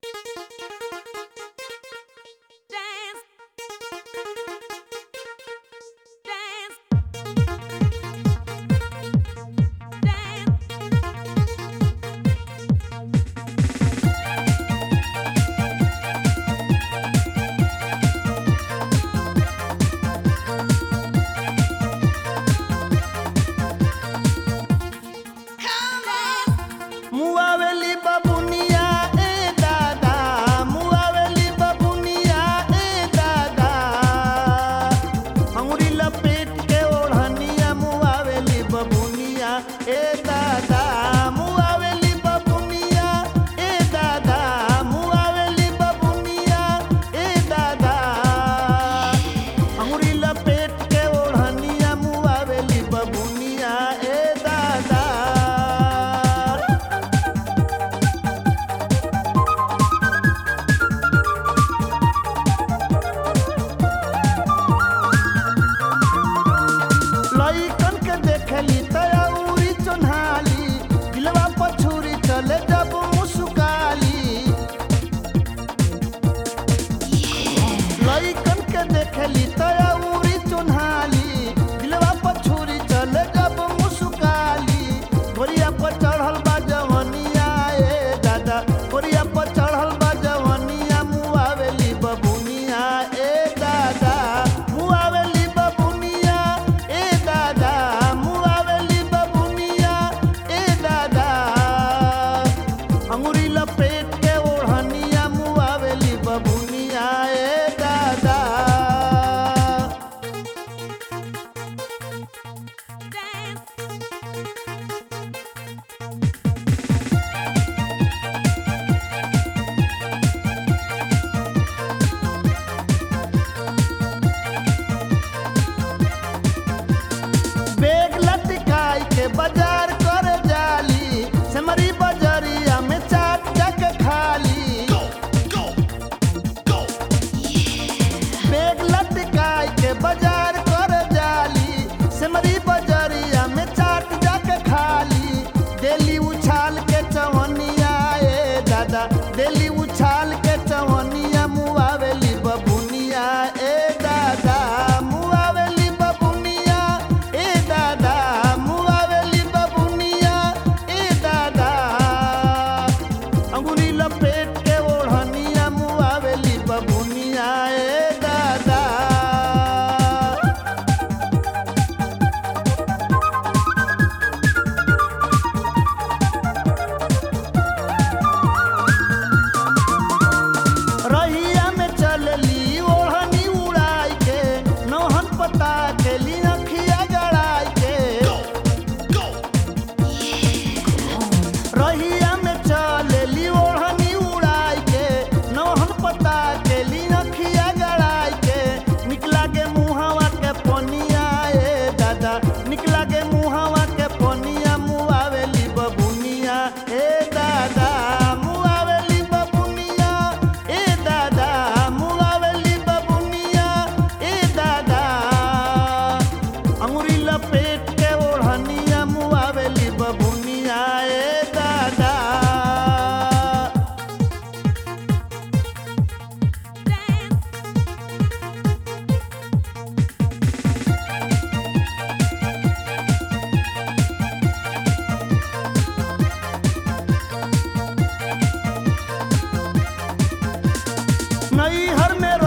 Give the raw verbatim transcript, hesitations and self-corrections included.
मुआवेली बबुनिया ए दादा, मुआवेली बबुनिया ए दादा, अंगुरी लपेट के ओढ़निया मुआवेली बबुनिया ए दादा, मुआवेली बबुनिया ए दादा, मुआवेली बबुनिया ए दादा, अंगुरी लपेट के ओढ़निया मुआवेली बबुनिया ए दादा। लइकन के देखली तयउरी चोन्हाली, दिलवा पछुरी चले जब मुस्काली। लइकन के देखली तयउरी चोन्हाली, दिलवा पछुरी चले जब मुस्काली। गोरिया पर चढ़ल बा जवनिया ए दादा, गोरिया पर चढ़ल बा जवनिया मुआवेली बबुनिया ए दादा, मुआवेली बबुनिया ए दादा, मुआवेली बबुनिया ए दादा, अंगुरी लपेट के ओढ़निया मुआवेली बबुनिया ए दादा। बेग लटकाई के बाजार कर जाली, सेमरी बजरिया में चाट जाके खाली। बेग लटकाई के बाजार कर जाली, सेमरी बजरिया में चाट जाके खाली। डेली उछाल के चवनिया ए दादा, डेली उछाल के चवनिया मुआवेली बबुनिया ए दादा, मुआवेली बबुनिया ए दादा, मुआवेली बबुनिया ए दादा, अंगुली लपेट के ओढ़निया मुआवेली बबुनिया ए दादा। रहिया में चलली ओढ़नी उड़ाई के, नौहन पता केली अखिया गड़ाई के। रहिया में चलली ओढ़नी उड़ाई के, नौहन पता केली अखिया गड़ाई के। निकला के मुहावा के पनिया ए दादा, निकला के मुहावा के पनिया मुआवेली बबुनिया ए दादा, मुआवेली बबुनिया ए दादा, मुआवेली बबुनिया ए दादा, अंगुरी लपेट के ओढ़निया मुआवेली बबुनिया ए दादा। नैहर में